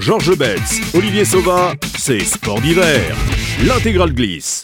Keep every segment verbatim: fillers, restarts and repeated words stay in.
Georges Betz, Olivier Sauva, c'est Sport d'hiver. L'intégrale glisse.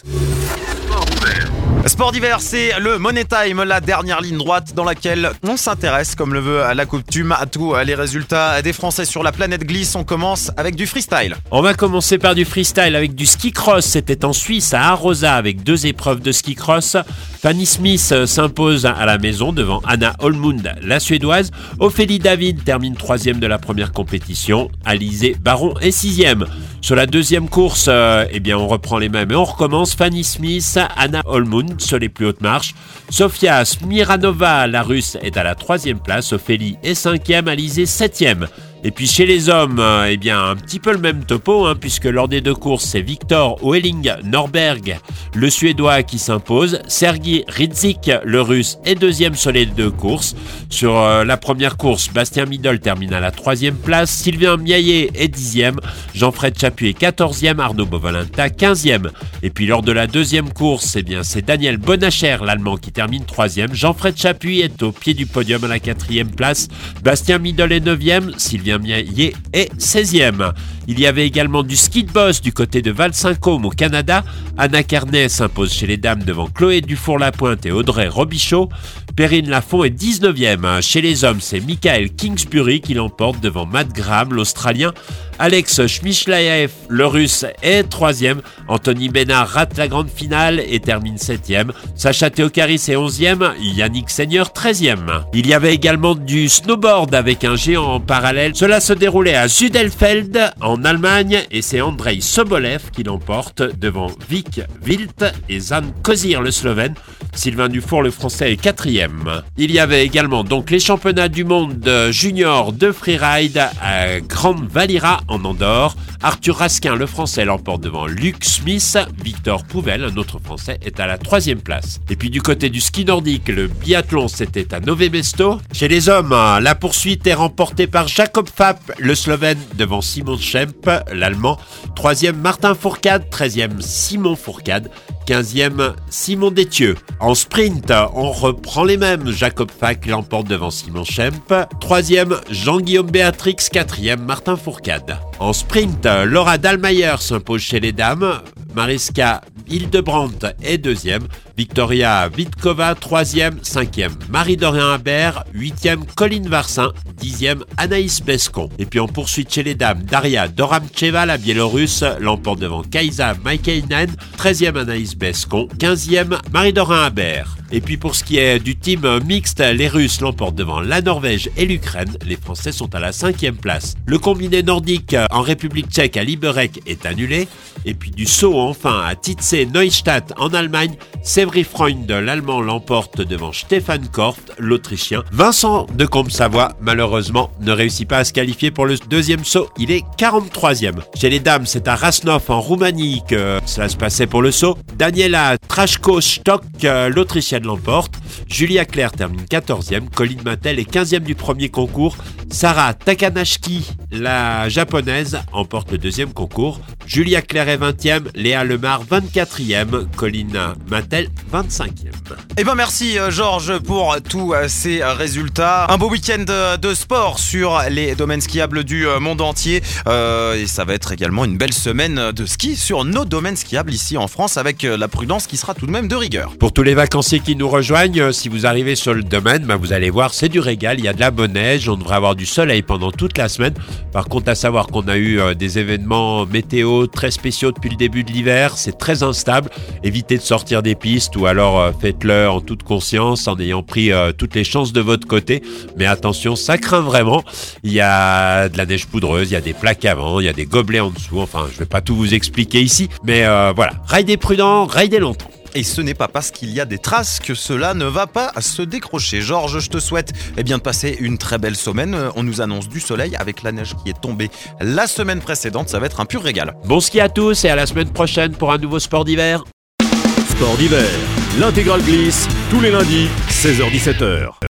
Sport d'hiver, c'est le Money Time, la dernière ligne droite dans laquelle on s'intéresse, comme le veut la coutume, à tous les résultats des Français sur la planète glisse. On commence avec du freestyle. On va commencer par du freestyle avec du ski cross. C'était en Suisse, à Arosa, avec deux épreuves de ski cross. Fanny Smith s'impose à la maison devant Anna Holmlund, la Suédoise. Ophélie David termine troisième de la première compétition. Alizé Baron est sixième. Sur la deuxième course, euh, eh bien, on reprend les mêmes et on recommence. Fanny Smith, Anna Holmlund sur les plus hautes marches. Sofia Smiranova, la Russe, est à la troisième place. Ophélie est cinquième, Alizé septième. Et puis chez les hommes, euh, eh bien un petit peu le même topo, hein, puisque lors des deux courses, c'est Victor Oeling Norberg, le Suédois, qui s'impose. Sergei Ridzik, le Russe, est deuxième sur les deux courses. Sur euh, la première course, Bastien Midol termine à la troisième place. Sylvain Miaillet est dixième. Jean-Fred Chapuis est quatorzième. Arnaud Bovalinta quinzième. Et puis lors de la deuxième course, eh bien c'est Daniel Bonacher, l'Allemand, qui termine troisième. Jean-Fred Chapuis est au pied du podium à la quatrième place. Bastien Midol est neuvième. Sylvain Miaillet est seizième. Il y avait également du ski de boss du côté de Val-Saint-Côme au Canada. Anna Carnet s'impose chez les dames devant Chloé Dufour-Lapointe et Audrey Robichaud. Perrine Lafont est dix-neuvième. Chez les hommes, c'est Michael Kingsbury qui l'emporte devant Matt Graham, l'Australien. Alex Schmichlaev, le Russe, est troisième. Anthony Bénard rate la grande finale et termine septième. Sacha Theocaris est onzième. Yannick Seigneur, treizième. Il y avait également du snowboard avec un géant en parallèle. Cela se déroulait à Zudelfeld en Allemagne et c'est Andrei Sobolev qui l'emporte devant Vic Wilt et Zan Kozir, le Slovène. Sylvain Dufour, le Français, est quatrième. Il y avait également donc les championnats du monde junior de freeride à Grande Valira en Andorre. Arthur Raskin, le Français, l'emporte devant Luc Smith. Victor Pouvel, un autre Français, est à la troisième place. Et puis du côté du ski nordique, le biathlon, c'était à Nové Mesto. Chez les hommes, la poursuite est remportée par Jakob Fap, le Slovène, devant Simon Schemp, l'Allemand. Troisième, Martin Fourcade. Treizième, Simon Fourcade. quinzième, Simon Détieux. En sprint, on reprend les mêmes. Jacob Fack l'emporte devant Simon Schemp. Troisième, Jean-Guillaume Béatrix. Quatrième, Martin Fourcade. En sprint, Laura Dahlmeier s'impose chez les dames. Mariska Hildebrandt est deuxième. Victoria Vitkova, troisième. Cinquième, Marie-Dorian Habert. Huitième, Colline Varsin. Dixième, Anaïs Bescon. Et puis en poursuite chez les dames, Daria Doramcheva, la Biélorusse, l'emporte devant Kaisa Maikainen. Treizième, Anaïs Bescon. Quinzième, Marie-Dorian Habert. Et puis pour ce qui est du team mixte, les Russes l'emportent devant la Norvège et l'Ukraine. Les Français sont à la cinquième place. Le combiné nordique en République tchèque à Liberec est annulé. Et puis du saut enfin à Titze Neustadt en Allemagne, Sévry Freund, l'Allemand, l'emporte devant Stefan Korft, l'Autrichien. Vincent de Combe-Savoie, malheureusement, ne réussit pas à se qualifier pour le deuxième saut. Il est quarante-troisième. Chez les dames, c'est à Rasnov en Roumanie que cela se passait pour le saut. Daniela Trashko-Stock, l'Autrichienne, l'emporte. Julia Claire termine quatorzième. Colline Mattel est quinzième du premier concours. Sarah Takanashiki, la Japonaise, emporte le deuxième concours. Julia Claire est vingtième. Léa Lemar, vingt-quatrième. Colline Mattel, vingt-cinquième. Eh ben merci Georges pour tous ces résultats. Un beau week-end de sport sur les domaines skiables du monde entier. Euh, et ça va être également une belle semaine de ski sur nos domaines skiables ici en France, avec la prudence qui sera tout de même de rigueur. Pour tous les vacanciers qui nous rejoignent, si vous arrivez sur le domaine, bah vous allez voir, c'est du régal. Il y a de la bonne neige, on devrait avoir du soleil pendant toute la semaine. Par contre, à savoir qu'on a eu euh, des événements météo très spéciaux depuis le début de l'hiver, c'est très instable. Évitez de sortir des pistes ou alors euh, faites-le en toute conscience, en ayant pris euh, toutes les chances de votre côté. Mais attention, ça craint vraiment. Il y a de la neige poudreuse, il y a des plaques avant, il y a des gobelets en dessous. Enfin, je ne vais pas tout vous expliquer ici, mais euh, voilà. Ridez prudent, ridez longtemps. Et ce n'est pas parce qu'il y a des traces que cela ne va pas se décrocher. Georges, je te souhaite eh bien, de passer une très belle semaine. On nous annonce du soleil avec la neige qui est tombée la semaine précédente. Ça va être un pur régal. Bon ski à tous et à la semaine prochaine pour un nouveau sport d'hiver. Sport d'hiver, l'intégrale glisse, tous les lundis, seize heures dix-sept heures.